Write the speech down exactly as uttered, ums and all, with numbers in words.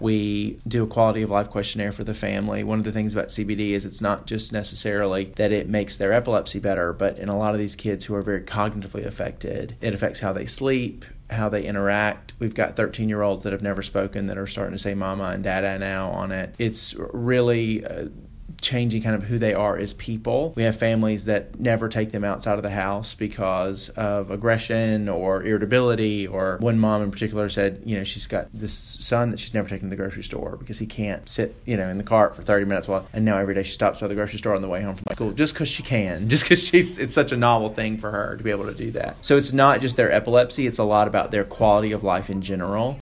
We do a quality of life questionnaire for the family. One of the things about C B D is it's not just necessarily that it makes their epilepsy better, but in a lot of these kids who are very cognitively affected, it affects how they sleep, how they interact. We've got thirteen-year-olds that have never spoken that are starting to say mama and dada now on it. It's really uh, changing kind of who they are as people. We have families that never take them outside of the house because of aggression or irritability, or one mom in particular said, you know, she's got this son that she's never taken to the grocery store because he can't sit, you know, in the cart for thirty minutes while, and now every day she stops by the grocery store on the way home from school just because she can, just because she's, it's such a novel thing for her to be able to do that. So it's not just their epilepsy, it's a lot about their quality of life in general.